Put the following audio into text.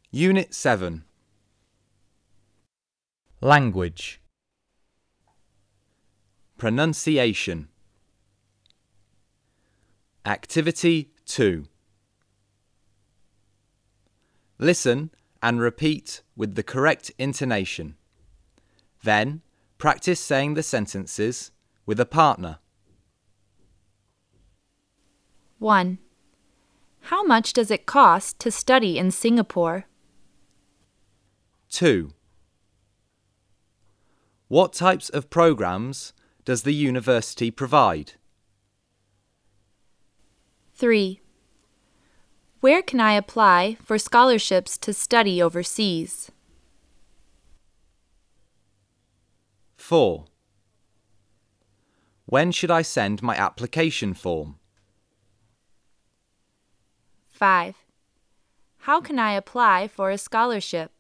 Unit 7. Language. Pronunciation. Activity 2. Listen and repeat with the correct intonation. Then, practice saying the sentences with a partner. 1. How much does it cost to study in Singapore? 2. What types of programs does the university provide? 3. Where can I apply for scholarships to study overseas? 4. When should I send my application form? 5. How can I apply for a scholarship?